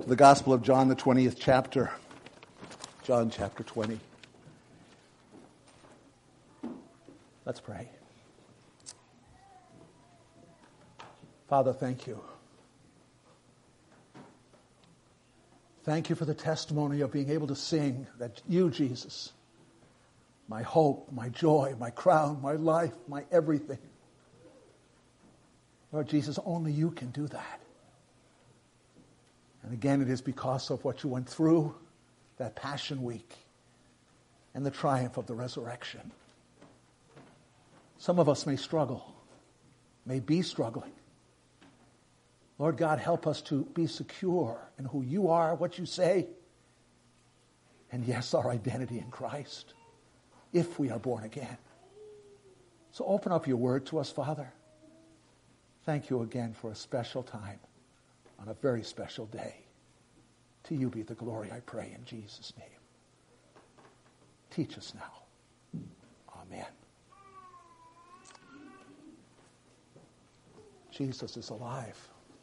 The Gospel of John, the 20th chapter. John chapter 20. Let's pray. Father, thank you. Thank you for the testimony of being able to sing that you, Jesus, my hope, my joy, my crown, my life, my everything. Lord Jesus, only you can do that. And again, it is because of what you went through, that Passion Week, and the triumph of the resurrection. Some of us may struggle, may be struggling. Lord God, help us to be secure in who you are, what you say, and yes, our identity in Christ, if we are born again. So open up your word to us, Father. Thank you again for a special time on a very special day. To you be the glory, I pray, in Jesus' name. Teach us now. Amen. Jesus is alive.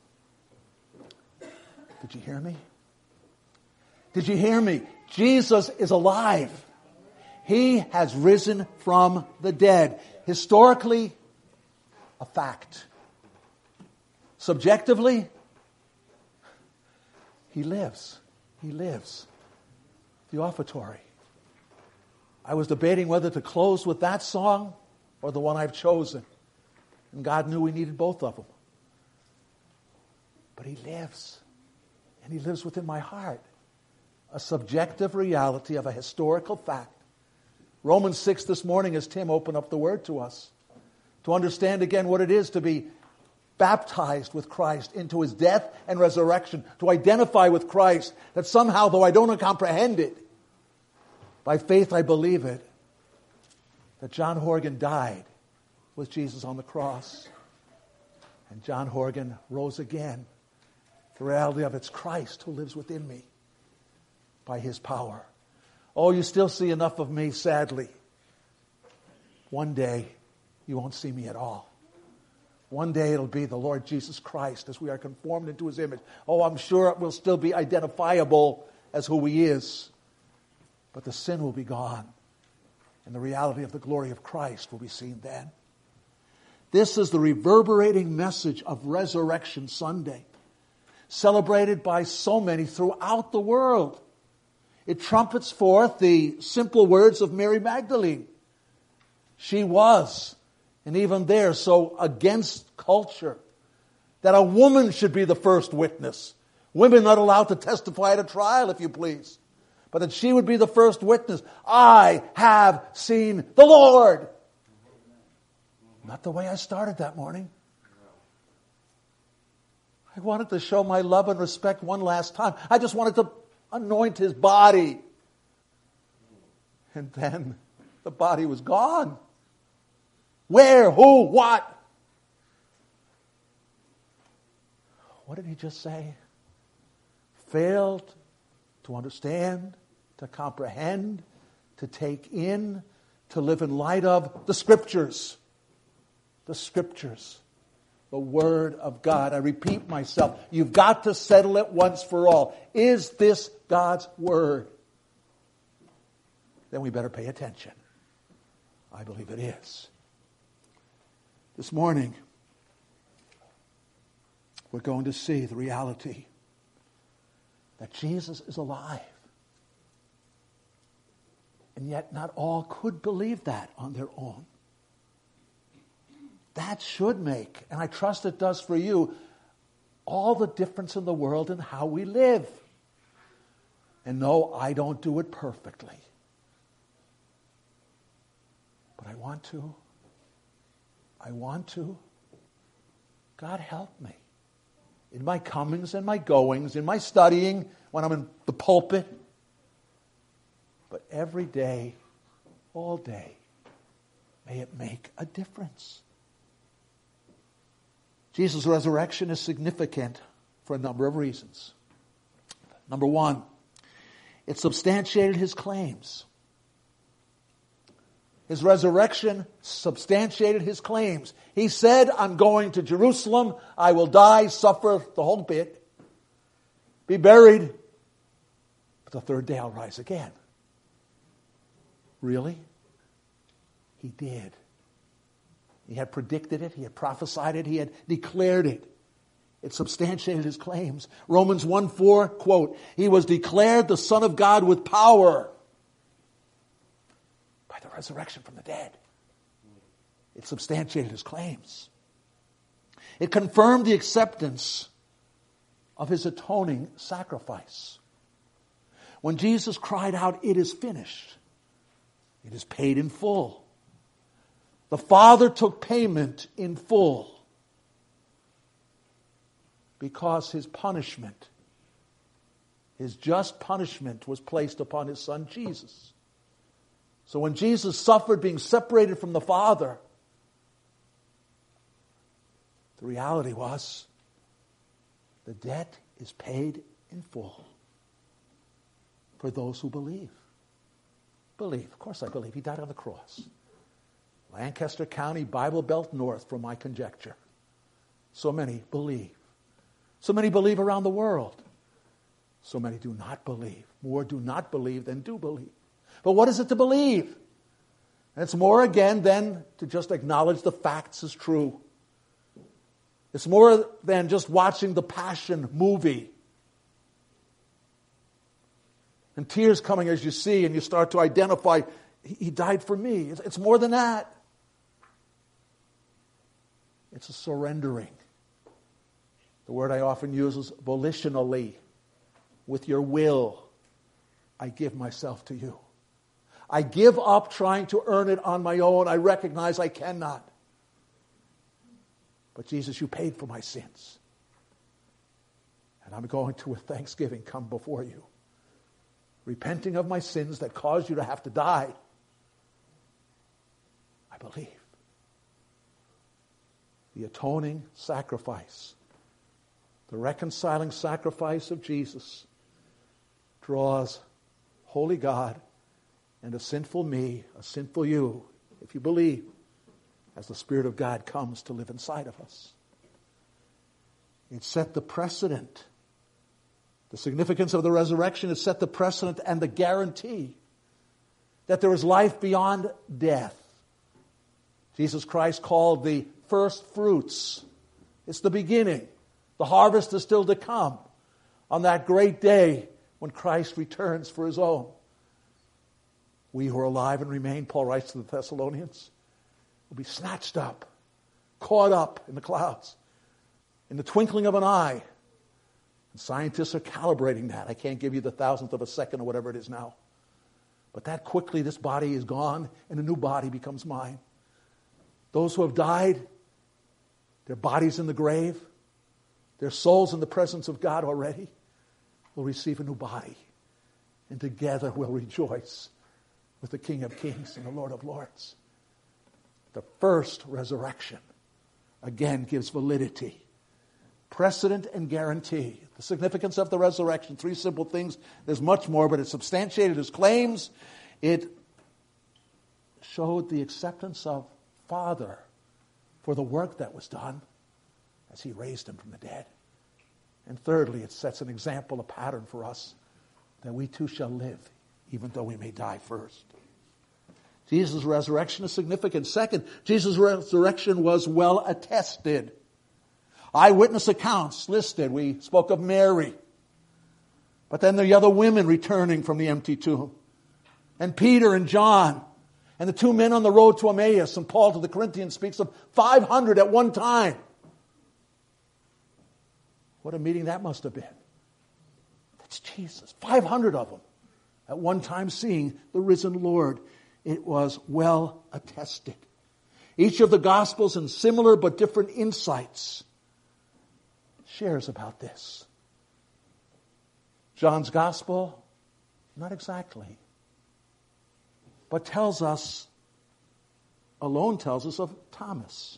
Did you hear me? Did you hear me? Jesus is alive. He has risen from the dead. Historically, a fact. Subjectively, he lives. He lives. The offertory. I was debating whether to close with that song or the one I've chosen. And God knew we needed both of them. But he lives. And he lives within my heart. A subjective reality of a historical fact. Romans 6 this morning, as Tim opened up the word to us, to understand again what it is to be baptized with Christ into his death and resurrection, to identify with Christ, that somehow, though I don't comprehend it, by faith I believe it, that John Horgan died with Jesus on the cross. And John Horgan rose again. The reality of it's Christ who lives within me by his power. Oh, you still see enough of me, sadly. One day, you won't see me at all. One day it'll be the Lord Jesus Christ as we are conformed into his image. Oh, I'm sure it will still be identifiable as who he is. But the sin will be gone. And the reality of the glory of Christ will be seen then. This is the reverberating message of Resurrection Sunday, celebrated by so many throughout the world. It trumpets forth the simple words of Mary Magdalene. She was, and even there, so against culture, that a woman should be the first witness. Women not allowed to testify at a trial, if you please. But that she would be the first witness. I have seen the Lord. Not the way I started that morning. I wanted to show my love and respect one last time. I just wanted to anoint his body. And then the body was gone. Where? Who? What? What did he just say? Failed to understand, to comprehend, to take in, to live in light of the Scriptures. The Scriptures. The Word of God. I repeat myself. You've got to settle it once for all. Is this God's Word? Then we better pay attention. I believe it is. This morning, we're going to see the reality that Jesus is alive. And yet not all could believe that on their own. That should make, and I trust it does for you, all the difference in the world in how we live. And no, I don't do it perfectly. But I want to. God help me. In my comings and my goings, in my studying, when I'm in the pulpit. But every day, all day, may it make a difference. Jesus' resurrection is significant for a number of reasons. Number one, it substantiated his claims. His resurrection substantiated his claims. He said, I'm going to Jerusalem. I will die, suffer the whole bit. be buried, but the third day I'll rise again. Really? He did. He had predicted it. He had prophesied it. He had declared it. It substantiated his claims. Romans 1:4, quote, he was declared the Son of God with power by the resurrection from the dead. It substantiated his claims. It confirmed the acceptance of his atoning sacrifice. When Jesus cried out, "It is finished," it is paid in full. The Father took payment in full because his punishment, his just punishment, was placed upon his Son Jesus. So when Jesus suffered being separated from the Father, the reality was the debt is paid in full for those who believe. Believe. Of course I believe. He died on the cross. Lancaster County, Bible Belt North, from my conjecture. So many believe. So many believe around the world. So many do not believe. More do not believe than do believe. But what is it to believe? And it's more, again, than to just acknowledge the facts as true. It's more than just watching the Passion movie and tears coming as you see and you start to identify, he died for me. It's more than that. It's a surrendering. The word I often use is volitionally. With your will, I give myself to you. I give up trying to earn it on my own. I recognize I cannot. But Jesus, you paid for my sins. And I'm going to, with thanksgiving, come before you, repenting of my sins that caused you to have to die. I believe. The atoning sacrifice, the reconciling sacrifice of Jesus, draws holy God and a sinful me, a sinful you, if you believe, as the Spirit of God comes to live inside of us. It set the precedent. The significance of the resurrection is set the precedent and the guarantee that there is life beyond death. Jesus Christ called the first fruits. It's the beginning. The harvest is still to come on that great day when Christ returns for his own. We who are alive and remain, Paul writes to the Thessalonians, will be snatched up, caught up in the clouds, in the twinkling of an eye. And scientists are calibrating that. I can't give you the thousandth of a second or whatever it is now. But that quickly this body is gone and a new body becomes mine. Those who have died, their bodies in the grave, their souls in the presence of God already, will receive a new body. And together we'll rejoice with the King of Kings and the Lord of Lords. The first resurrection, again, gives validity, precedent, and guarantee. The significance of the resurrection, three simple things. There's much more, but it substantiated his claims. It showed the acceptance of Father for the work that was done as he raised him from the dead. And thirdly, it sets an example, a pattern for us, that we too shall live, even though we may die first. Jesus' resurrection is significant. Second, Jesus' resurrection was well attested. Eyewitness accounts listed. We spoke of Mary. But then the other women returning from the empty tomb. And Peter and John. And the two men on the road to Emmaus. And Paul to the Corinthians speaks of 500 at one time. What a meeting that must have been. That's Jesus. 500 of them at one time seeing the risen Lord. It was well attested. Each of the Gospels, in similar but different insights, shares about this. John's Gospel, not exactly, but alone tells us of Thomas.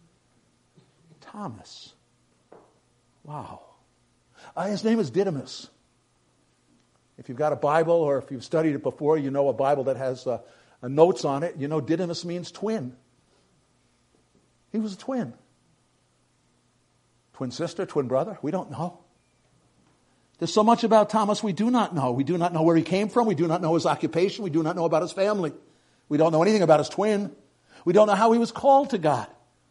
Thomas. Wow. His name is Didymus. If you've got a Bible or if you've studied it before, you know a Bible that has notes on it. You know Didymus means twin. He was a twin. Twin sister, twin brother? We don't know. There's so much about Thomas we do not know. We do not know where he came from. We do not know his occupation. We do not know about his family. We don't know anything about his twin. We don't know how he was called to God.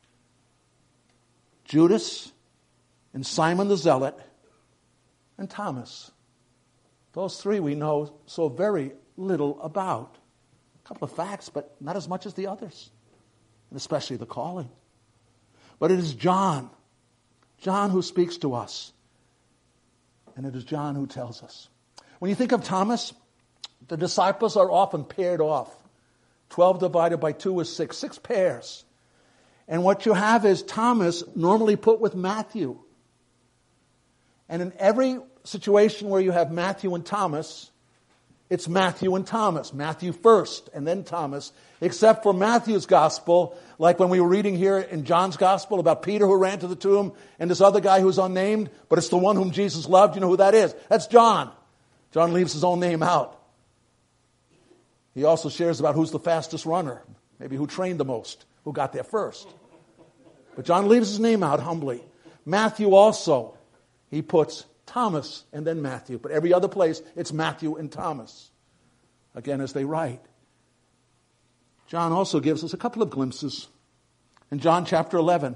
Judas and Simon the Zealot and Thomas. Those three we know so very little about. A couple of facts, but not as much as the others. And especially the calling. But it is John who speaks to us. And it is John who tells us. When you think of Thomas, the disciples are often paired off. 12 divided by 2 is 6. 6 pairs. And what you have is Thomas normally put with Matthew. And in every situation where you have Matthew and Thomas, it's Matthew and Thomas. Matthew first and then Thomas. Except for Matthew's gospel, like when we were reading here in John's gospel about Peter who ran to the tomb and this other guy who's unnamed, but it's the one whom Jesus loved. You know who that is? That's John. John leaves his own name out. He also shares about who's the fastest runner, maybe who trained the most, who got there first. But John leaves his name out humbly. Matthew also, he puts Thomas and then Matthew. But every other place, it's Matthew and Thomas. Again, as they write. John also gives us a couple of glimpses. In John chapter 11,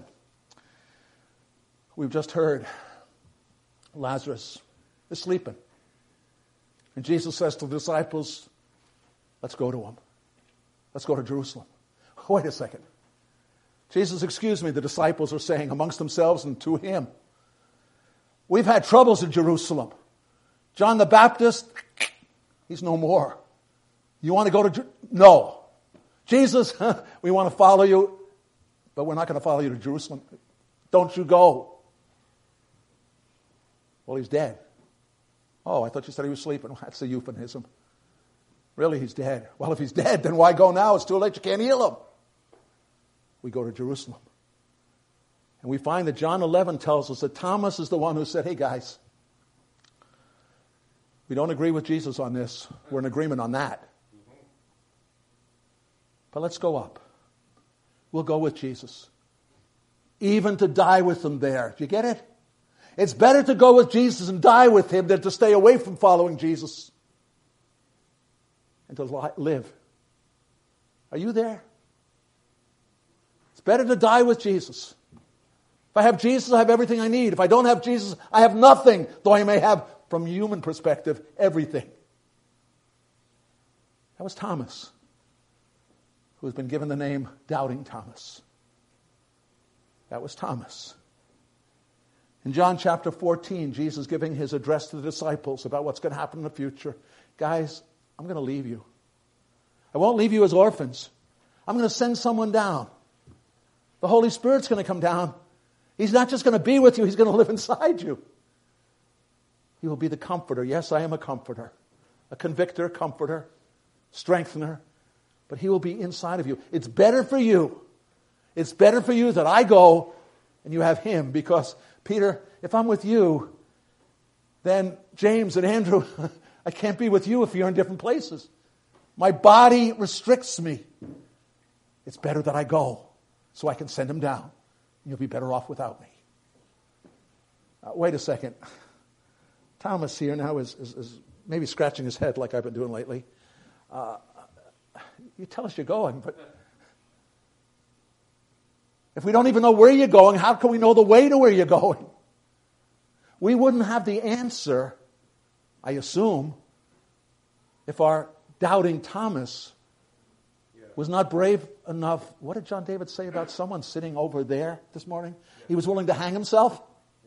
we've just heard Lazarus is sleeping. And Jesus says to the disciples, let's go to him. Let's go to Jerusalem. Wait a second. Jesus, excuse me, the disciples are saying amongst themselves and to him, we've had troubles in Jerusalem. John the Baptist, he's no more. You want to go to No. Jesus, we want to follow you, but we're not going to follow you to Jerusalem. Don't you go. Well, he's dead. Oh, I thought you said he was sleeping. Well, that's a euphemism. Really, he's dead. Well, if he's dead, then why go now? It's too late. You can't heal him. We go to Jerusalem. And we find that John 11 tells us that Thomas is the one who said, hey guys, we don't agree with Jesus on this. We're in agreement on that. But let's go up. We'll go with Jesus. Even to die with him there. Do you get it? It's better to go with Jesus and die with him than to stay away from following Jesus and to live. Are you there? It's better to die with Jesus. If I have Jesus, I have everything I need. If I don't have Jesus, I have nothing, though I may have, from a human perspective, everything. That was Thomas, who has been given the name Doubting Thomas. That was Thomas. In John chapter 14, Jesus giving his address to the disciples about what's going to happen in the future. Guys, I'm going to leave you. I won't leave you as orphans. I'm going to send someone down. The Holy Spirit's going to come down. He's not just going to be with you, he's going to live inside you. He will be the comforter. Yes, I am a comforter. A convictor, comforter, strengthener. But he will be inside of you. It's better for you. It's better for you that I go and you have him. Because, Peter, if I'm with you, then James and Andrew, I can't be with you if you're in different places. My body restricts me. It's better that I go so I can send him down. You'll be better off without me. Wait a second. Thomas here now is maybe scratching his head like I've been doing lately. You tell us you're going, but if we don't even know where you're going, how can we know the way to where you're going? We wouldn't have the answer, I assume, if our doubting Thomas was not brave enough. What did John David say about someone sitting over there this morning? He was willing to hang himself.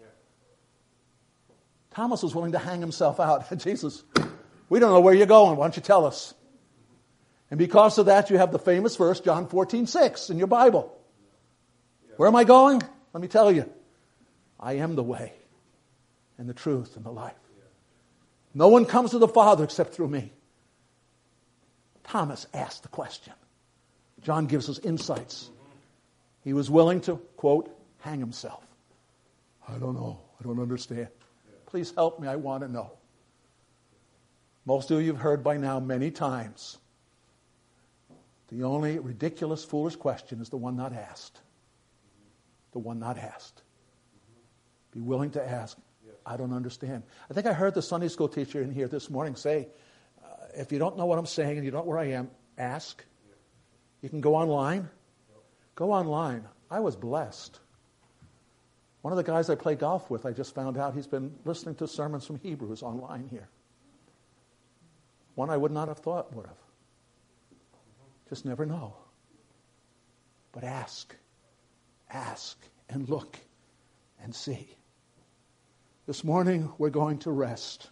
Thomas was willing to hang himself out. Jesus, we don't know where you're going. Why don't you tell us? And because of that, you have the famous verse, John 14:6 in your Bible. Where am I going? Let me tell you. I am the way and the truth and the life. No one comes to the Father except through me. Thomas asked the question. John gives us insights. He was willing to, quote, hang himself. I don't know. I don't understand. Please help me. I want to know. Most of you have heard by now many times. The only ridiculous, foolish question is the one not asked. The one not asked. Be willing to ask. I don't understand. I think I heard the Sunday school teacher in here this morning say, if you don't know what I'm saying and you don't know where I am, ask. You can go online. Go online. I was blessed. One of the guys I play golf with, I just found out he's been listening to sermons from Hebrews online here. One I would not have thought would have. Just never know. But ask. Ask and look and see. This morning we're going to rest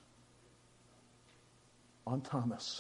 on Thomas.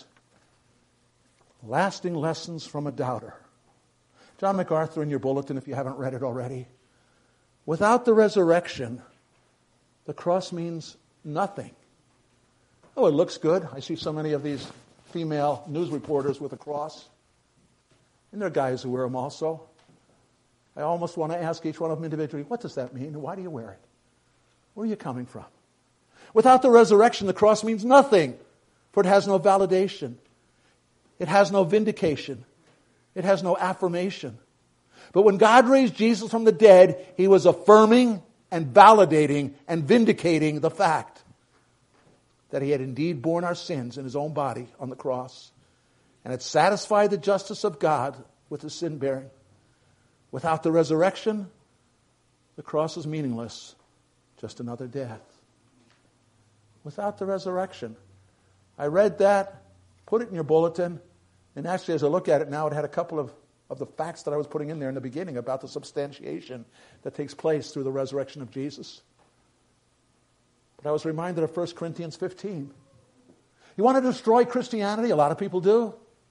Lasting lessons from a doubter. John MacArthur in your bulletin, if you haven't read it already. Without the resurrection, the cross means nothing. Oh, it looks good. I see so many of these female news reporters with a cross. And there are guys who wear them also. I almost want to ask each one of them individually, what does that mean? Why do you wear it? Where are you coming from? Without the resurrection, the cross means nothing, for it has no validation. It has no vindication. It has no affirmation. But when God raised Jesus from the dead, He was affirming and validating and vindicating the fact that He had indeed borne our sins in His own body on the cross and had satisfied the justice of God with His sin bearing. Without the resurrection, the cross is meaningless, just another death. Without the resurrection. I read that, put it in your bulletin, and actually as I look at it now, it had a couple of the facts that I was putting in there in the beginning about the substantiation that takes place through the resurrection of Jesus. But I was reminded of 1 Corinthians 15. You want to destroy Christianity? A lot of people do.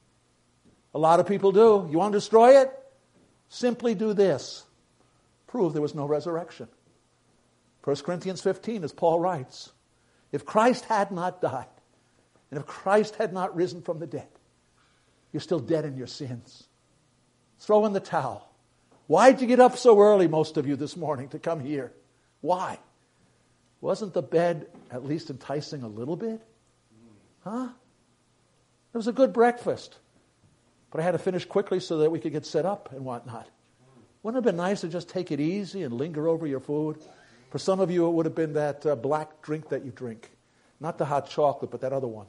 A lot of people do. You want to destroy it? Simply do this. Prove there was no resurrection. 1 Corinthians 15, as Paul writes, if Christ had not died, and if Christ had not risen from the dead, you're still dead in your sins. Throw in the towel. Why'd you get up so early, most of you, this morning to come here? Why? Wasn't the bed at least enticing a little bit? Huh? It was a good breakfast. But I had to finish quickly so that we could get set up and whatnot. Wouldn't it have been nice to just take it easy and linger over your food? For some of you, it would have been that black drink that you drink. Not the hot chocolate, but that other one.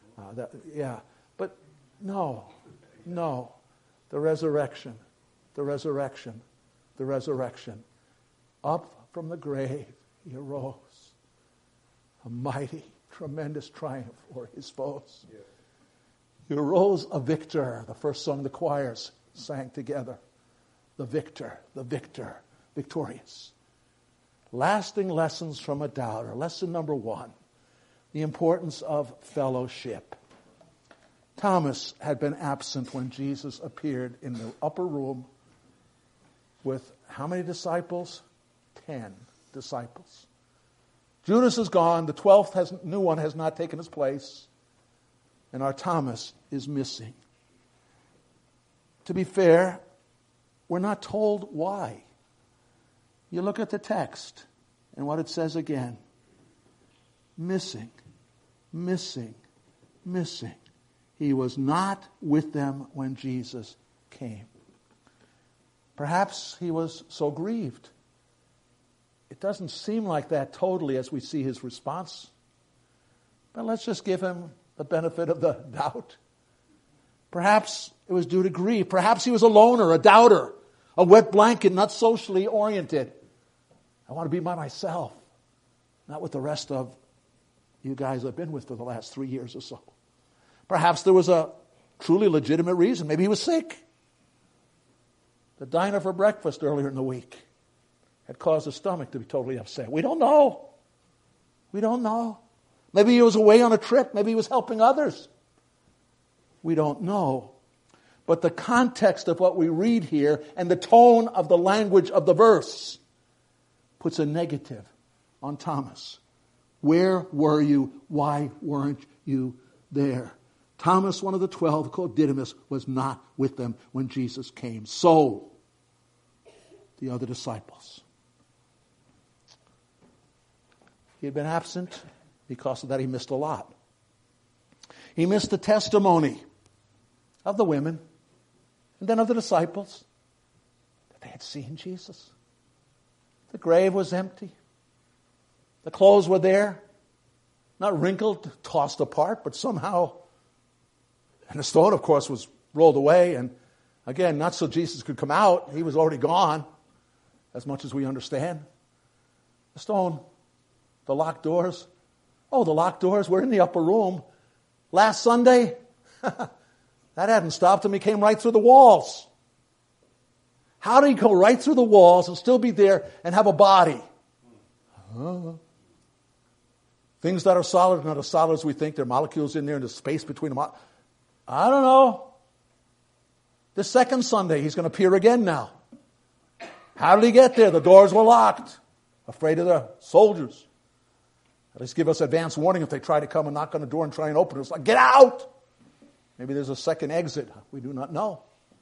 But no. The resurrection. The resurrection. The resurrection. Up from the grave, He arose. A mighty, tremendous triumph for His foes. Yeah. He arose a victor. The first song the choirs sang together. The victor, victorious. Lasting lessons from a doubter. Lesson number 1, the importance of fellowship. Thomas had been absent when Jesus appeared in the upper room with how many disciples? 10 disciples. Judas is gone. The 12th new one has not taken his place. And our Thomas is missing. To be fair, we're not told why. You look at the text and what it says again. Missing. He was not with them when Jesus came. Perhaps he was so grieved. It doesn't seem like that totally as we see his response. But let's just give him the benefit of the doubt. Perhaps it was due to grief. Perhaps he was a loner, a doubter, a wet blanket, not socially oriented. I want to be by myself, not with the rest of you guys I've been with for the last 3 years or so. Perhaps there was a truly legitimate reason. Maybe he was sick. The diner for breakfast earlier in the week had caused his stomach to be totally upset. We don't know. Maybe he was away on a trip. Maybe he was helping others. We don't know. But the context of what we read here and the tone of the language of the verse puts a negative on Thomas. Where were you? Why weren't you there? Thomas, one of the 12, called Didymus, was not with them when Jesus came. So, the other disciples. He had been absent. Because of that, he missed a lot. He missed the testimony of the women and then of the disciples that they had seen Jesus. The grave was empty. The clothes were there, not wrinkled, tossed apart, but somehow, and the stone, of course, was rolled away, and again, not so Jesus could come out. He was already gone, as much as we understand. The stone, the locked doors. Oh, the locked doors were in the upper room. Last Sunday, that hadn't stopped him. He came right through the walls. How did he go right through the walls and still be there and have a body? Things that are solid are not as solid as we think. There are molecules in there and there's space between them. I don't know. The second Sunday, he's going to appear again now. How did he get there? The doors were locked. Afraid of the soldiers. At least give us advance warning if they try to come and knock on the door and try and open it. It's like, get out! Maybe there's a second exit. We do not know.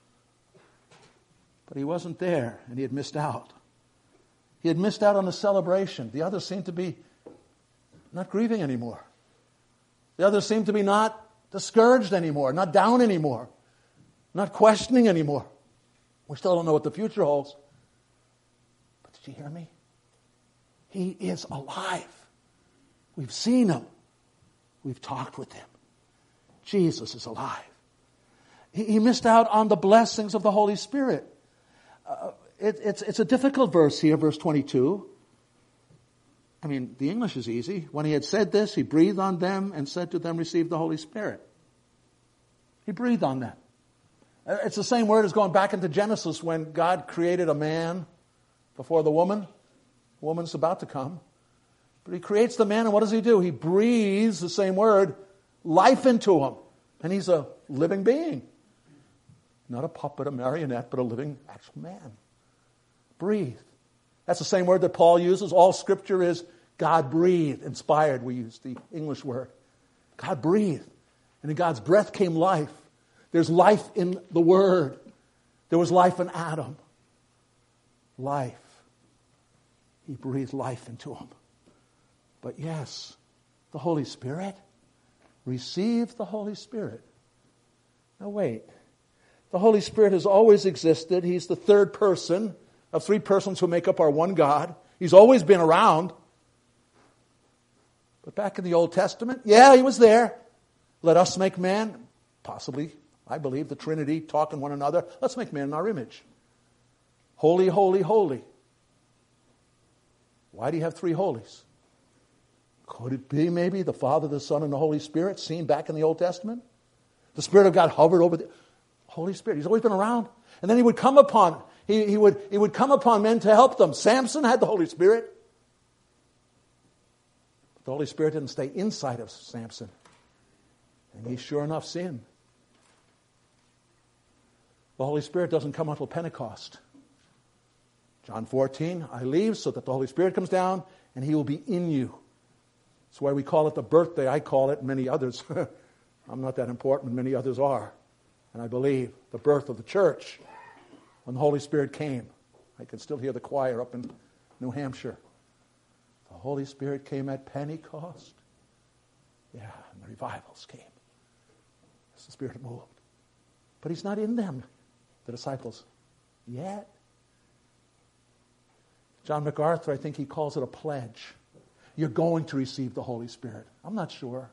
But he wasn't there, and he had missed out. He had missed out on the celebration. The others seemed to be not grieving anymore. The others seemed to be not discouraged anymore, not down anymore, not questioning anymore. We still don't know what the future holds. But did you hear me? He is alive. We've seen him. We've talked with him. Jesus is alive. He missed out on the blessings of the Holy Spirit. It's a difficult verse here, verse 22. I mean, the English is easy. When he had said this, he breathed on them and said to them, receive the Holy Spirit. He breathed on them. It's the same word as going back into Genesis when God created a man before the woman. The woman's about to come. But he creates the man, and what does he do? He breathes, the same word, life into him. And he's a living being. Not a puppet, a marionette, but a living, actual man. Breathe. That's the same word that Paul uses. All Scripture is God-breathed, inspired, we use the English word. God breathed. And in God's breath came life. There's life in the Word. There was life in Adam. Life. He breathed life into him. But yes, the Holy Spirit. Receive the Holy Spirit. Now wait. The Holy Spirit has always existed. He's the third person of three persons who make up our one God. He's always been around. But back in the Old Testament, yeah, he was there. Let us make man. Possibly, I believe, the Trinity talking one another. Let's make man in our image. Holy, holy, holy. Why do you have three holies? Could it be maybe the Father, the Son, and the Holy Spirit seen back in the Old Testament? The Spirit of God hovered over the Holy Spirit. He's always been around. And then he would come upon, he would come upon men to help them. Samson had the Holy Spirit. But the Holy Spirit didn't stay inside of Samson. And he sure enough sinned. The Holy Spirit doesn't come until Pentecost. John 14, I leave so that the Holy Spirit comes down and he will be in you. That's why we call it the birthday. I call it, many others. I'm not that important, many others are. And I believe the birth of the church when the Holy Spirit came. I can still hear the choir up in New Hampshire. The Holy Spirit came at Pentecost. Yeah, and the revivals came. As the Spirit moved. But he's not in them, the disciples, yet. John MacArthur, I think he calls it a pledge. You're going to receive the Holy Spirit. I'm not sure.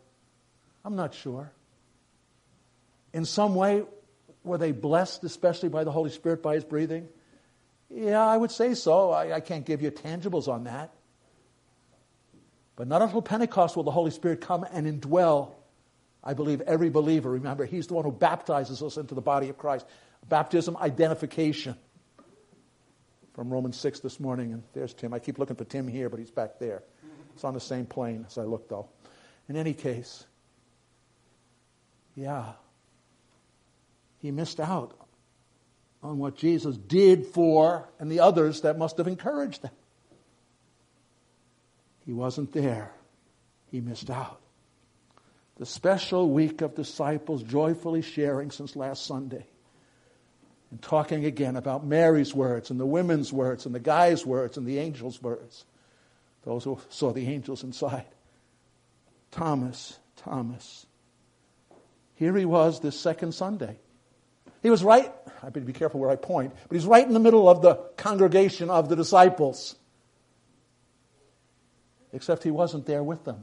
In some way, were they blessed, especially by the Holy Spirit, by his breathing? Yeah, I would say so. I can't give you tangibles on that. But not until Pentecost will the Holy Spirit come and indwell, I believe, every believer. Remember, he's the one who baptizes us into the body of Christ. Baptism, identification. From Romans 6 this morning, and there's Tim. I keep looking for Tim here, but he's back there. It's on the same plane as I look, though. In any case, yeah, he missed out on what Jesus did for, and the others that must have encouraged them. He wasn't there. He missed out. The special week of disciples joyfully sharing since last Sunday. And talking again about Mary's words and the women's words and the guy's words and the angel's words. Those who saw the angels inside. Thomas. Here he was this second Sunday. He was right, I better be careful where I point, but he's right in the middle of the congregation of the disciples. Except he wasn't there with them.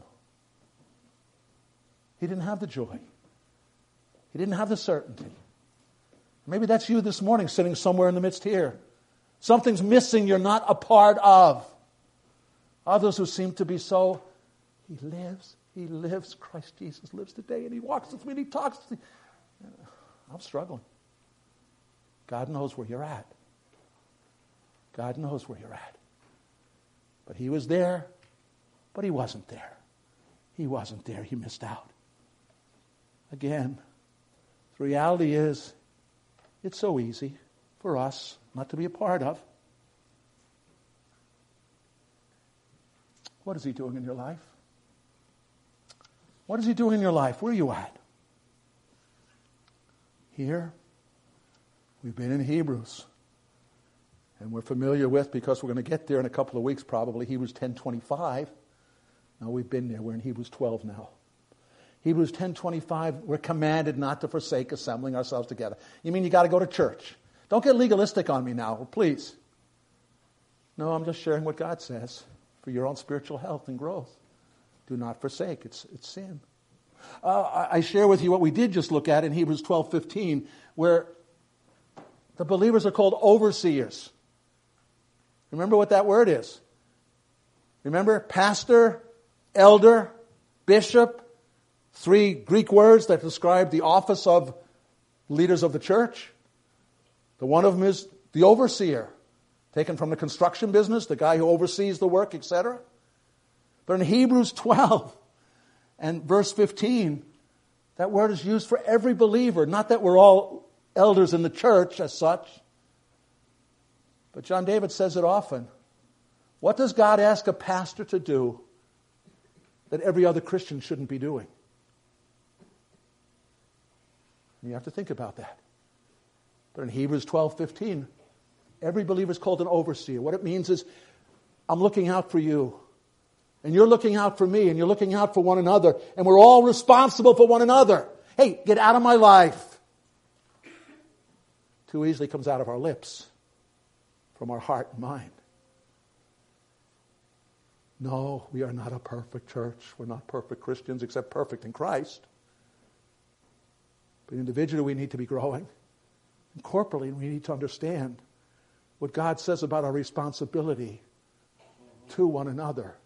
He didn't have the joy. He didn't have the certainty. Maybe that's you this morning, sitting somewhere in the midst here. Something's missing you're not a part of. Others who seem to be so, he lives, Christ Jesus lives today, and he walks with me and he talks to me. I'm struggling. God knows where you're at. God knows where you're at. But he was there, but he wasn't there. He wasn't there. He missed out. Again, the reality is, it's so easy for us not to be a part of. What is he doing in your life? What is he doing in your life? Where are you at? Here, we've been in Hebrews. And we're familiar with, because we're going to get there in a couple of weeks probably, Hebrews 10:25. No, we've been there. We're in Hebrews 12 now. Hebrews 10:25, we're commanded not to forsake assembling ourselves together. You mean you got to go to church? Don't get legalistic on me now, please. No, I'm just sharing what God says for your own spiritual health and growth. Do not forsake. It's sin. I share with you what we did just look at in Hebrews 12:15, where the believers are called overseers. Remember what that word is. Remember, pastor, elder, bishop, 3 Greek words that describe the office of leaders of the church. The one of them is the overseer, taken from the construction business, the guy who oversees the work, etc. But in Hebrews 12 and verse 15, that word is used for every believer. Not that we're all elders in the church as such, but John David says it often. What does God ask a pastor to do that every other Christian shouldn't be doing? And you have to think about that. But in Hebrews 12:15, every believer is called an overseer. What it means is, I'm looking out for you, and you're looking out for me, and you're looking out for one another, and we're all responsible for one another. Hey, get out of my life. Too easily comes out of our lips, from our heart and mind. No, we are not a perfect church. We're not perfect Christians, except perfect in Christ. But individually, we need to be growing. And corporately, we need to understand what God says about our responsibility to one another.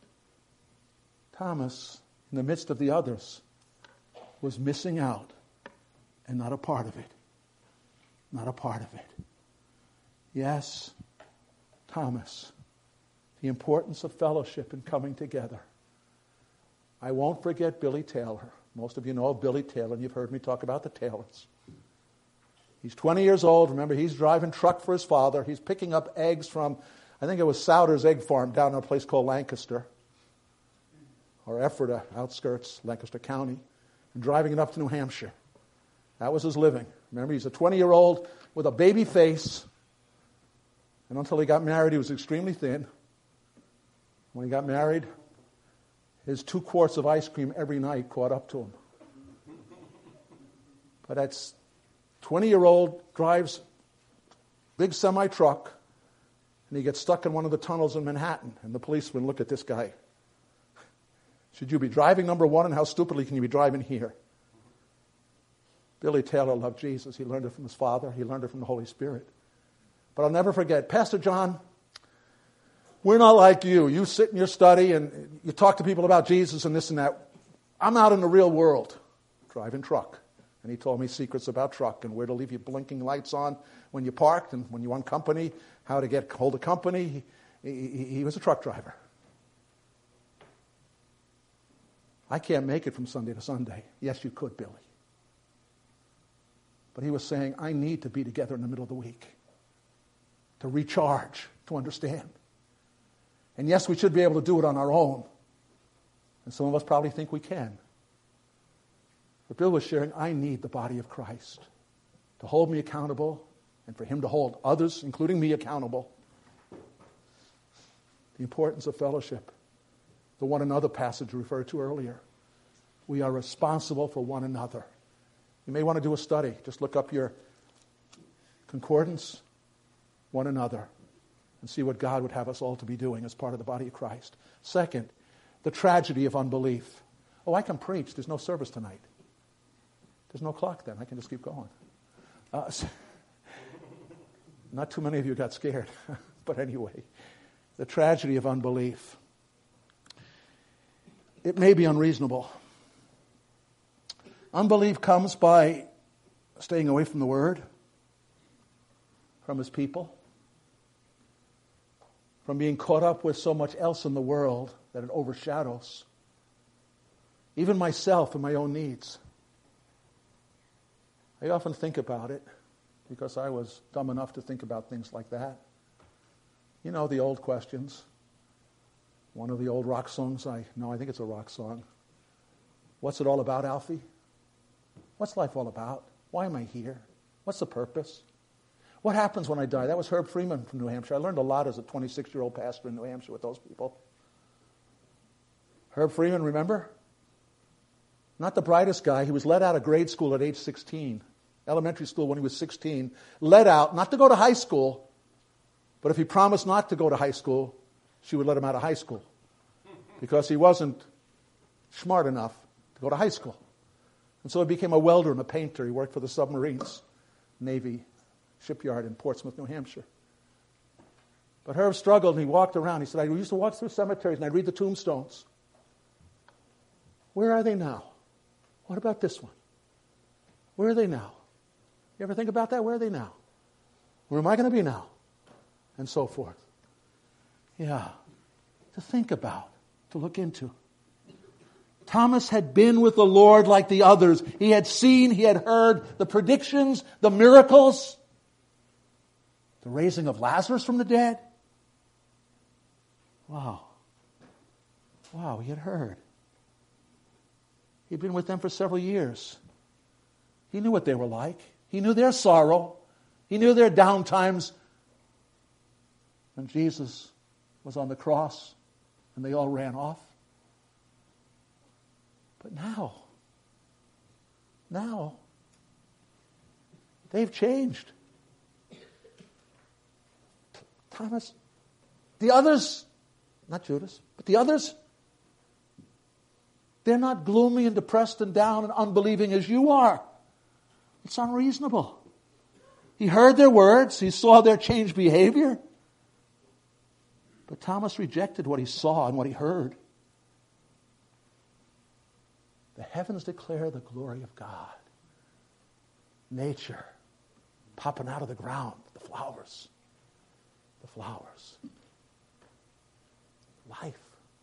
Thomas, in the midst of the others, was missing out and not a part of it. Not a part of it. Yes, Thomas, the importance of fellowship and coming together. I won't forget Billy Taylor. Most of you know of Billy Taylor, and you've heard me talk about the Taylors. He's 20 years old. Remember, he's driving truck for his father. He's picking up eggs from, I think it was Souder's Egg Farm down in a place called Lancaster, or Ephrata, outskirts, Lancaster County, and driving it up to New Hampshire. That was his living. Remember, he's a 20-year-old with a baby face, and until he got married, he was extremely thin. When he got married, his 2 quarts of ice cream every night caught up to him. But that's 20-year-old, drives big semi-truck, and he gets stuck in one of the tunnels in Manhattan. And the policeman look at this guy. Should you be driving number 1, and how stupidly can you be driving here? Billy Taylor loved Jesus. He learned it from his father. He learned it from the Holy Spirit. But I'll never forget, Pastor John, we're not like you. You sit in your study and you talk to people about Jesus and this and that. I'm out in the real world, driving truck. And he told me secrets about truck and where to leave your blinking lights on when you parked and when you want company, how to get hold of company. He was a truck driver. I can't make it from Sunday to Sunday. Yes, you could, Billy. But he was saying, I need to be together in the middle of the week to recharge, to understand. And yes, we should be able to do it on our own. And some of us probably think we can. But Bill was sharing, I need the body of Christ to hold me accountable and for him to hold others, including me, accountable. The importance of fellowship. The one another passage referred to earlier. We are responsible for one another. You may want to do a study. Just look up your concordance. One another. and see what God would have us all to be doing as part of the body of Christ. Second, the tragedy of unbelief. Oh, I can preach. There's no service tonight. There's no clock then. I can just keep going. Not too many of you got scared. But anyway, the tragedy of unbelief. It may be unreasonable. Unbelief comes by staying away from the Word, from His people, from being caught up with so much else in the world that it overshadows even myself and my own needs. I often think about it because I was dumb enough to think about things like that. You know, the old questions. One of the old rock songs, I think it's a rock song. What's it all about, Alfie? What's life all about? Why am I here? What's the purpose? What happens when I die? That was Herb Freeman from New Hampshire. I learned a lot as a 26-year-old pastor in New Hampshire with those people. Herb Freeman, remember? Not the brightest guy. He was let out of grade school at age 16. Elementary school when he was 16. Let out, not to go to high school, but if he promised not to go to high school, she would let him out of high school because he wasn't smart enough to go to high school. And so he became a welder and a painter. He worked for the submarines, Navy shipyard in Portsmouth, New Hampshire. But Herb struggled and he walked around. He said, I used to walk through cemeteries and I'd read the tombstones. Where are they now? What about this one? Where are they now? You ever think about that? Where are they now? Where am I going to be now? And so forth. Yeah, to think about, to look into. Thomas had been with the Lord like the others. He had seen, he had heard the predictions, the miracles, the raising of Lazarus from the dead. Wow, he had heard. He'd been with them for several years. He knew what they were like. He knew their sorrow. He knew their down times. When Jesus was on the cross and they all ran off. But now, they've changed. Thomas, the others, not Judas, but the others, they're not gloomy and depressed and down and unbelieving as you are. It's unreasonable. He heard their words. He saw their changed behavior. But Thomas rejected what he saw and what he heard. The heavens declare the glory of God. Nature popping out of the ground. The flowers. Life.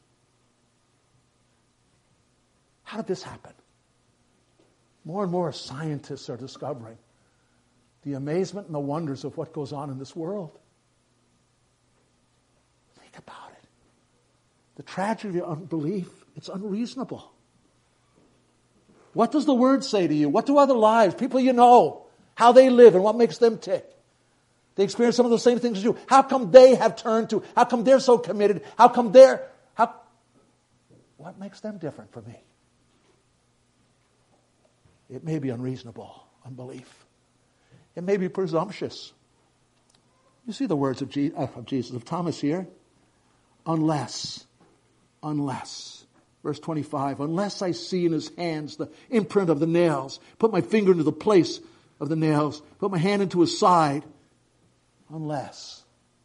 How did this happen? More and more scientists are discovering the amazement and the wonders of what goes on in this world. Think about it. The tragedy of unbelief, it's unreasonable. What does the Word say to you? What do other lives, people you know, how they live and what makes them tick? They experience some of the same things as you. How come they have turned to? How come they're so committed? What makes them different from me? It may be unreasonable, unbelief. It may be presumptuous. You see the words of Jesus, of Thomas here. Unless. Verse 25, unless I see in his hands the imprint of the nails, put my finger into the place of the nails, put my hand into his side. Unless.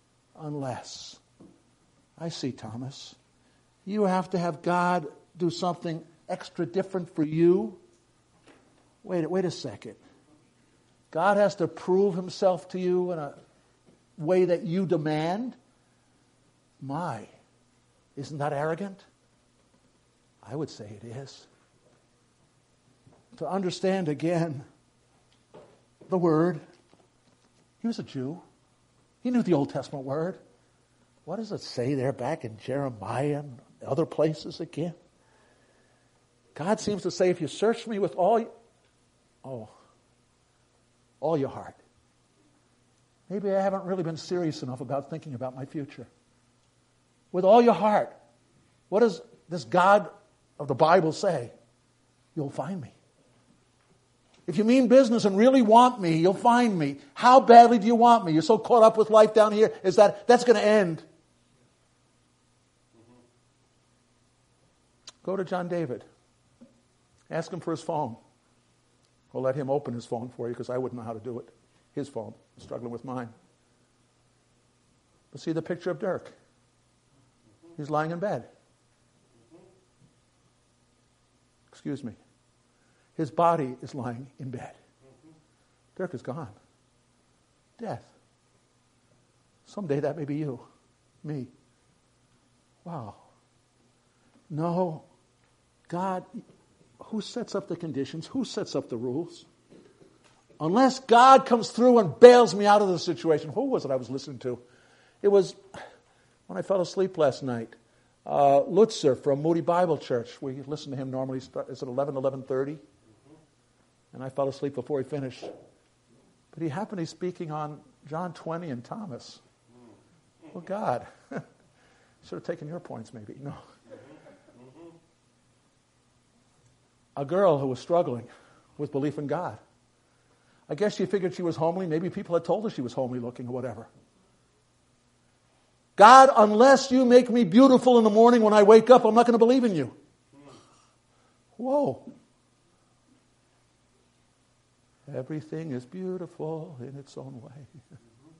I see, Thomas. You have to have God do something extra different for you. Wait a second. God has to prove himself to you in a way that you demand? Isn't that arrogant? I would say it is. To understand again the Word. He was a Jew. He knew the Old Testament Word. What does it say there back in Jeremiah and other places again? God seems to say, if you search me with all your heart. Maybe I haven't really been serious enough about thinking about my future. With all your heart. What does this God of the Bible say? You'll find me. If you mean business and really want me, you'll find me. How badly do you want me? You're so caught up with life down here. That's going to end. Go to John David. Ask him for his phone. Or let him open his phone for you, because I wouldn't know how to do it. His phone. I'm struggling with mine. But see the picture of Dirk. He's lying in bed. Excuse me. His body is lying in bed. Dirk is gone. Death. Someday that may be you. Me. Wow. No. God, who sets up the conditions? Who sets up the rules? Unless God comes through and bails me out of the situation. Who was it I was listening to? It was when I fell asleep last night. Lutzer from Moody Bible Church. We listen to him normally. Is it 11:30? And I fell asleep before he finished. But he happened to be speaking on John 20 and Thomas. Well, God. Should have taken your points maybe. No. A girl who was struggling with belief in God. I guess she figured she was homely. Maybe people had told her she was homely looking or whatever. God, unless you make me beautiful in the morning when I wake up, I'm not going to believe in you. Whoa. Everything is beautiful in its own way.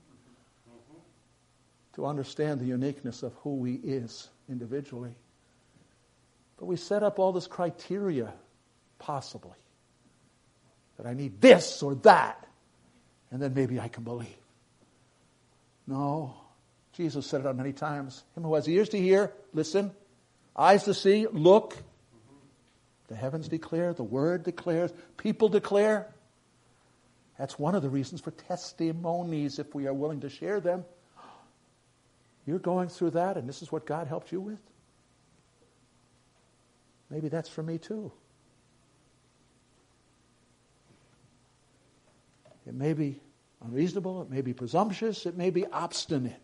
To understand the uniqueness of who he is individually. But we set up all this criteria, possibly, that I need this or that, and then maybe I can believe. No. Jesus said it on many times. Him who has ears to hear, listen. Eyes to see, look. The heavens declare, the word declares, people declare. That's one of the reasons for testimonies, if we are willing to share them. You're going through that, and this is what God helped you with? Maybe that's for me too. It may be unreasonable, it may be presumptuous, it may be obstinate.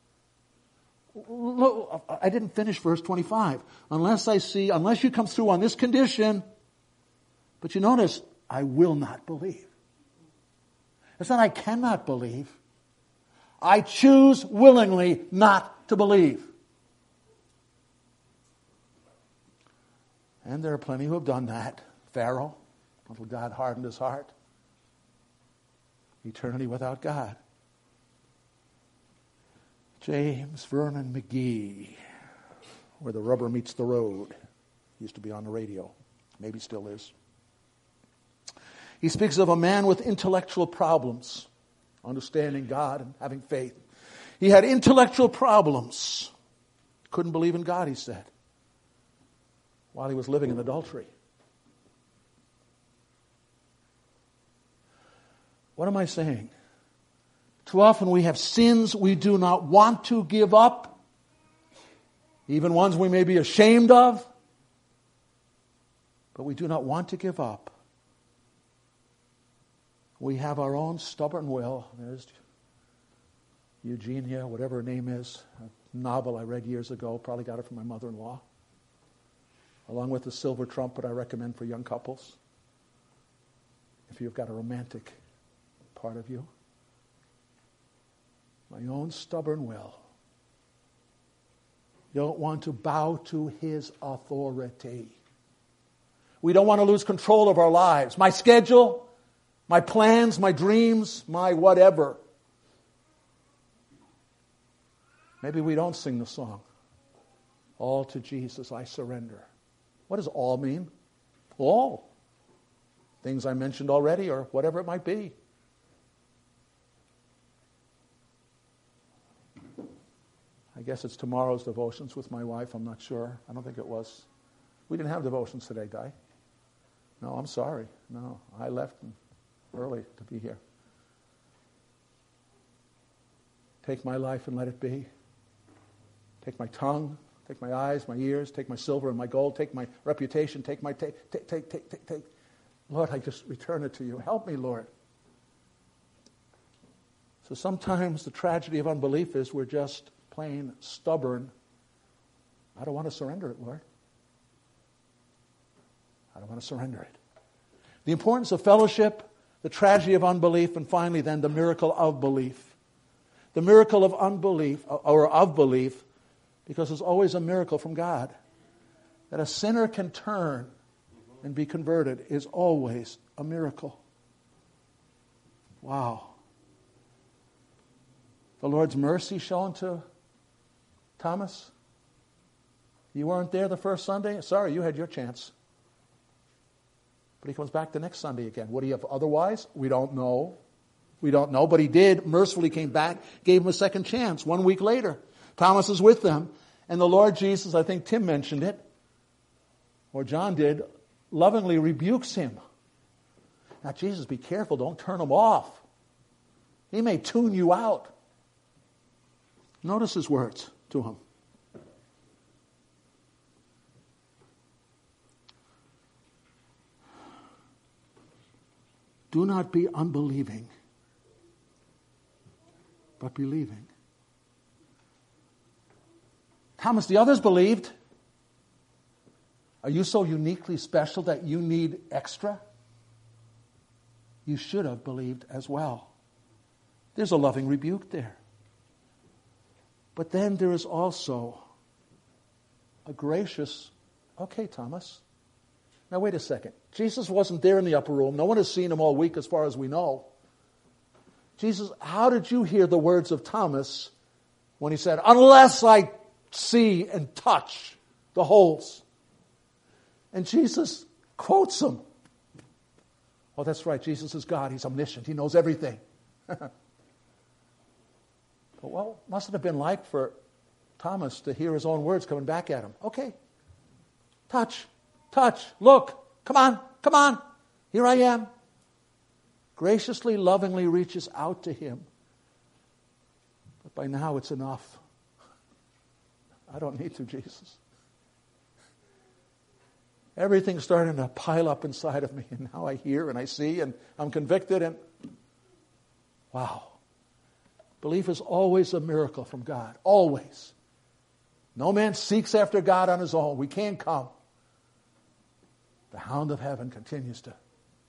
Look, I didn't finish verse 25. Unless you come through on this condition, but you notice, I will not believe. It's not I cannot believe. I choose willingly not to believe. And there are plenty who have done that. Pharaoh, until God hardened his heart. Eternity without God. James Vernon McGee, where the rubber meets the road. Used to be on the radio. Maybe still is. He speaks of a man with intellectual problems, understanding God and having faith. He had intellectual problems. Couldn't believe in God, he said, while he was living in adultery. What am I saying? Too often we have sins we do not want to give up, even ones we may be ashamed of, but we do not want to give up. We have our own stubborn will. There's Eugenia, whatever her name is, a novel I read years ago, probably got it from my mother-in-law, along with The Silver Trumpet I recommend for young couples, if you've got a romantic part of you. My own stubborn will. Don't want to bow to his authority. We don't want to lose control of our lives. My schedule, my plans, my dreams, my whatever. Maybe we don't sing the song, all to Jesus I surrender. What does all mean? All. Things I mentioned already or whatever it might be. I guess it's tomorrow's devotions with my wife. I'm not sure. I don't think it was. We didn't have devotions today, Di. No, I'm sorry. No, I left early to be here. Take my life and let it be. Take my tongue, take my eyes, my ears, take my silver and my gold, take my reputation, take my take. Lord, I just return it to you. Help me, Lord. So sometimes the tragedy of unbelief is we're just plain stubborn. I don't want to surrender it, Lord. I don't want to surrender it. The importance of fellowship, the tragedy of unbelief, and finally then the miracle of belief. The miracle of unbelief, or of belief, because there's always a miracle from God. That a sinner can turn and be converted is always a miracle. Wow. The Lord's mercy shown to Thomas. You weren't there the first Sunday? Sorry, you had your chance. But he comes back the next Sunday again. Would he have otherwise? We don't know. We don't know. But he did, mercifully came back, gave him a second chance 1 week later. Thomas is with them. And the Lord Jesus, I think Tim mentioned it, or John did, lovingly rebukes him. Now, Jesus, be careful. Don't turn him off. He may tune you out. Notice his words to him. Do not be unbelieving, but believing. Thomas, the others believed. Are you so uniquely special that you need extra? You should have believed as well. There's a loving rebuke there. But then there is also a gracious, okay, Thomas. Now wait a second. Jesus wasn't there in the upper room. No one has seen him all week as far as we know. Jesus, how did you hear the words of Thomas when he said, unless I see and touch the holes? And Jesus quotes him. Oh, that's right. Jesus is God. He's omniscient. He knows everything. But what must it have been like for Thomas to hear his own words coming back at him? Okay. Touch. Look. Come on. Here I am. Graciously, lovingly reaches out to him. But by now it's enough. I don't need to, Jesus. Everything's starting to pile up inside of me, and now I hear and I see and I'm convicted, and wow. Belief is always a miracle from God. Always. No man seeks after God on his own. We can't come. The hound of heaven continues to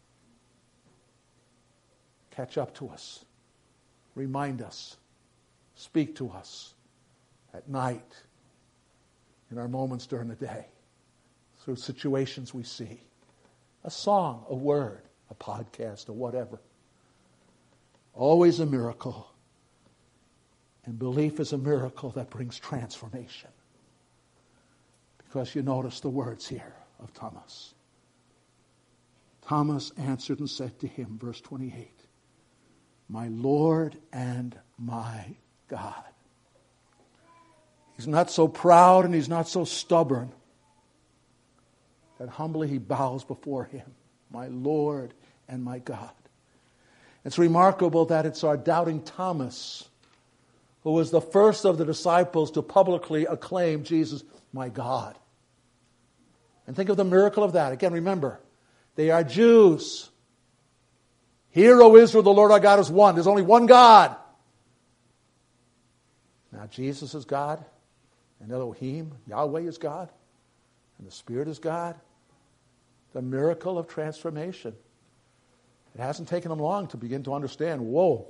catch up to us, remind us, speak to us at night, in our moments during the day, through situations we see. A song, a word, a podcast, or whatever. Always a miracle. And belief is a miracle that brings transformation. Because you notice the words here of Thomas. Thomas answered and said to him, verse 28, my Lord and my God. He's not so proud and he's not so stubborn that humbly he bows before him. My Lord and my God. It's remarkable that it's our doubting Thomas who was the first of the disciples to publicly acclaim Jesus, my God. And think of the miracle of that. Again, remember, they are Jews. Hear, O Israel, the Lord our God is one. There's only one God. Now, Jesus is God, and Elohim, Yahweh is God, and the Spirit is God. The miracle of transformation. It hasn't taken them long to begin to understand, whoa,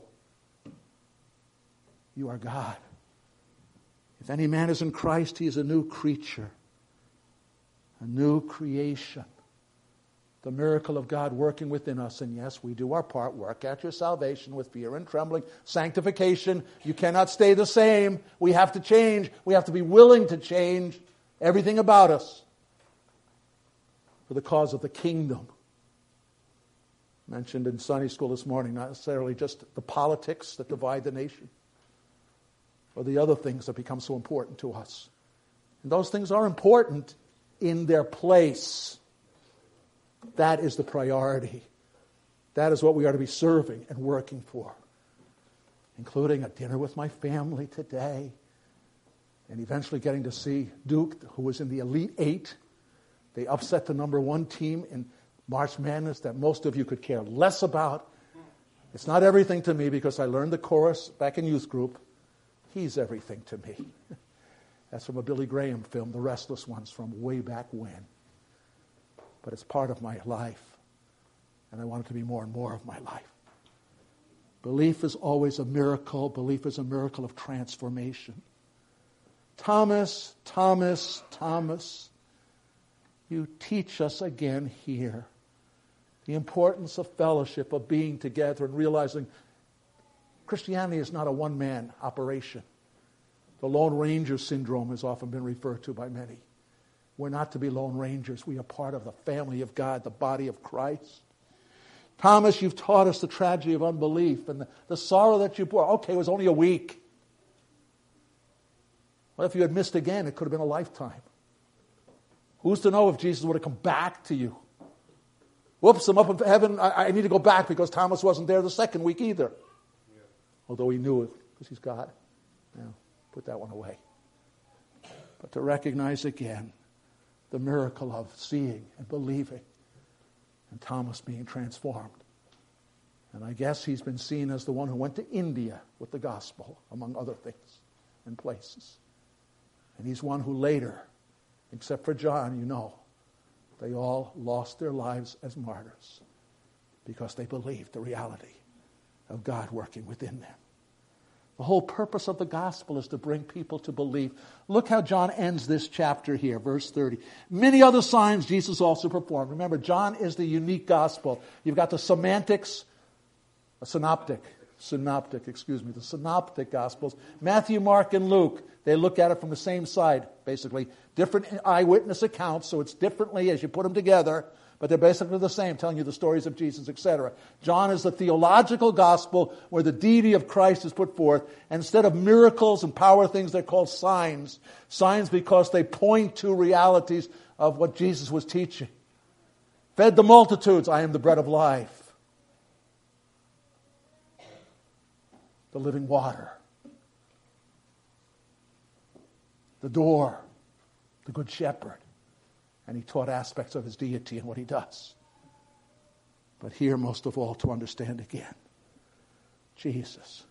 you are God. If any man is in Christ, he is a new creature, a new creation. The miracle of God working within us. And yes, we do our part. Work out your salvation with fear and trembling. Sanctification. You cannot stay the same. We have to change. We have to be willing to change everything about us for the cause of the kingdom. Mentioned in Sunday school this morning, not necessarily just the politics that divide the nation or the other things that become so important to us. And those things are important in their place. That is the priority. That is what we are to be serving and working for. Including a dinner with my family today. And eventually getting to see Duke, who was in the Elite Eight. They upset the number one team in March Madness that most of you could care less about. It's not everything to me because I learned the chorus back in youth group. He's everything to me. That's from a Billy Graham film, The Restless Ones, from way back when. But it's part of my life. and I want it to be more and more of my life. Belief is always a miracle. Belief is a miracle of transformation. Thomas, Thomas, Thomas, you teach us again here the importance of fellowship, of being together and realizing Christianity is not a one-man operation. The Lone Ranger syndrome has often been referred to by many. We're not to be Lone Rangers. We are part of the family of God, the body of Christ. Thomas, you've taught us the tragedy of unbelief and the sorrow that you bore. Okay, it was only a week. Well, if you had missed again, it could have been a lifetime. Who's to know if Jesus would have come back to you? Whoops, I'm up in heaven. I need to go back because Thomas wasn't there the second week either. Yeah. Although he knew it because he's God. Now, put that one away. But to recognize again the miracle of seeing and believing and Thomas being transformed. And I guess he's been seen as the one who went to India with the gospel, among other things and places. And he's one who later, except for John, you know, they all lost their lives as martyrs because they believed the reality of God working within them. The whole purpose of the gospel is to bring people to believe. Look how John ends this chapter here, verse 30. Many other signs Jesus also performed. Remember, John is the unique gospel. You've got the the synoptic gospels. Matthew, Mark, and Luke, they look at it from the same side, basically. Different eyewitness accounts, so it's differently as you put them together, but they're basically the same, telling you the stories of Jesus, etc. John is the theological gospel where the deity of Christ is put forth. And instead of miracles and power things, they're called signs. Signs because they point to realities of what Jesus was teaching. Fed the multitudes, I am the bread of life. The living water. The door. The good shepherd. And he taught aspects of his deity and what he does. But here, most of all, to understand again, Jesus.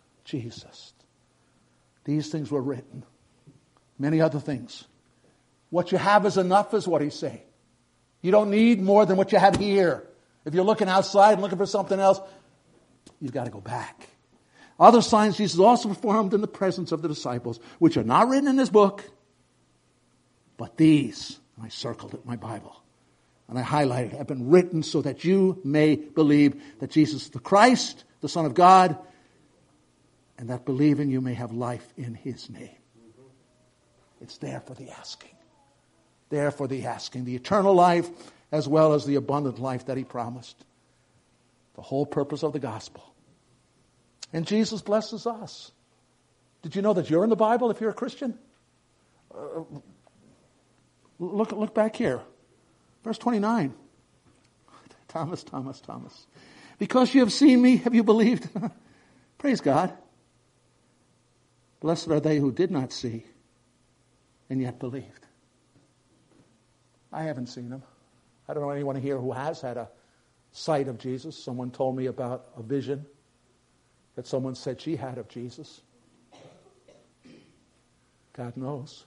These things were written. Many other things. What you have is enough is what he's saying. You don't need more than what you have here. If you're looking outside and looking for something else, you've got to go back. Other signs Jesus also performed in the presence of the disciples, which are not written in this book, but these, I circled it in my Bible, and I highlighted it, have been written so that you may believe that Jesus is the Christ, the Son of God, and that believing you may have life in his name. It's there for the asking. There for the asking. The eternal life as well as the abundant life that he promised. The whole purpose of the gospel. And Jesus blesses us. Did you know that you're in the Bible if you're a Christian? Look back here. Verse 29. Thomas. Because you have seen me, have you believed? Praise God. Blessed are they who did not see and yet believed. I haven't seen him. I don't know anyone here who has had a sight of Jesus. Someone told me about a vision that someone said she had of Jesus. God knows.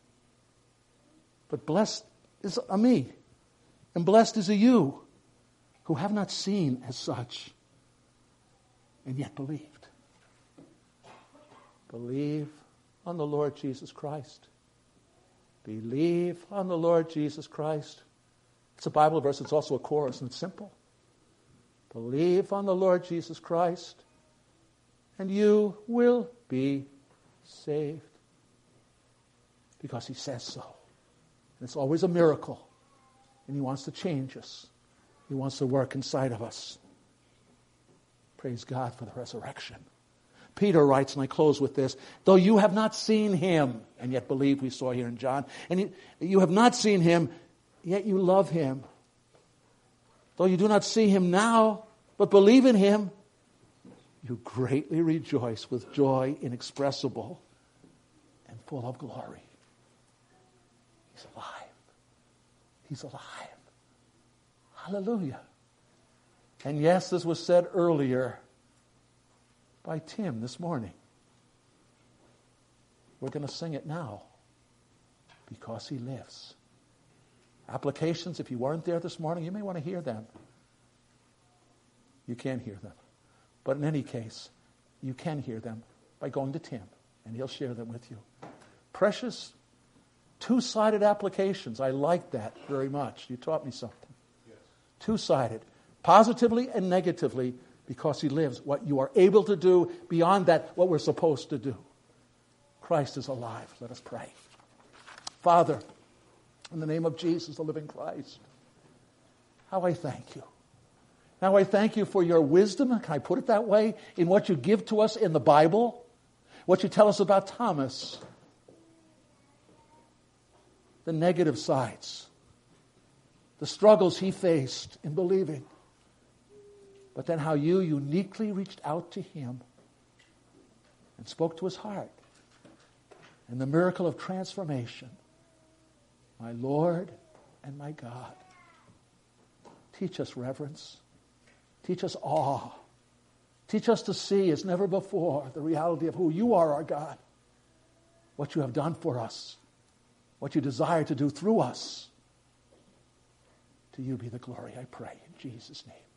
But blessed is a me, and blessed is a you, who have not seen as such, and yet believed. Believe on the Lord Jesus Christ. Believe on the Lord Jesus Christ. It's a Bible verse, it's also a chorus, and it's simple. Believe on the Lord Jesus Christ, and you will be saved. Because he says so. And it's always a miracle. And he wants to change us. He wants to work inside of us. Praise God for the resurrection. Peter writes, and I close with this, though you have not seen him, and yet believe, we saw here in John, and you have not seen him, yet you love him. Though you do not see him now, but believe in him, you greatly rejoice with joy inexpressible and full of glory. He's alive. He's alive. Hallelujah. And yes, this was said earlier by Tim this morning. We're going to sing it now because he lives. Applications, if you weren't there this morning, you may want to hear them. you can't hear them. But in any case, you can hear them by going to Tim, and he'll share them with you. Precious, two-sided applications. I like that very much. You taught me something. Yes. Two-sided, positively and negatively, because he lives. What you are able to do beyond that, what we're supposed to do. Christ is alive. Let us pray. Father, in the name of Jesus, the living Christ, how I thank you. Now I thank you for your wisdom, can I put it that way, in what you give to us in the Bible, what you tell us about Thomas, the negative sides, the struggles he faced in believing, but then how you uniquely reached out to him and spoke to his heart, and the miracle of transformation. My Lord and my God, teach us reverence. Teach us awe. Teach us to see as never before the reality of who you are, our God, what you have done for us, what you desire to do through us. To you be the glory, I pray, in Jesus' name.